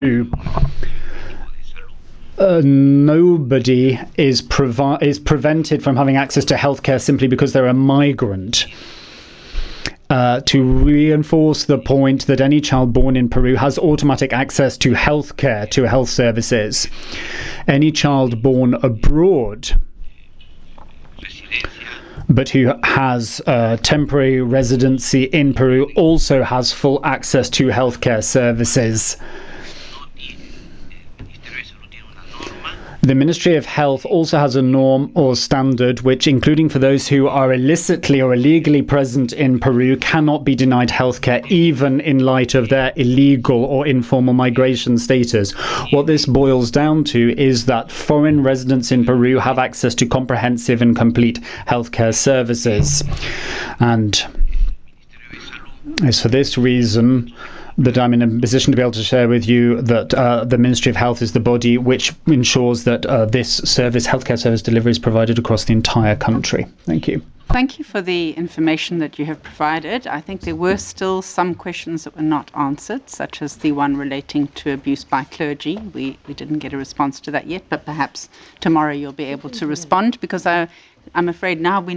nobody is prevented from having access to healthcare simply because they're a migrant. To reinforce the point that any child born in Peru has automatic access to healthcare, to health services. Any child born abroad but who has temporary residency in Peru also has full access to healthcare services. The Ministry of Health also has a norm or standard which, including for those who are illicitly or illegally present in Peru, cannot be denied healthcare even in light of their illegal or informal migration status. What this boils down to is that foreign residents in Peru have access to comprehensive and complete healthcare services. And it's for this reason that I'm in a position to be able to share with you that the Ministry of Health is the body which ensures that this healthcare service delivery is provided across the entire country. Thank you. Thank you for the information that you have provided. I think there were still some questions that were not answered, such as the one relating to abuse by clergy. We didn't get a response to that yet, but perhaps tomorrow you'll be able to respond, because I'm afraid now we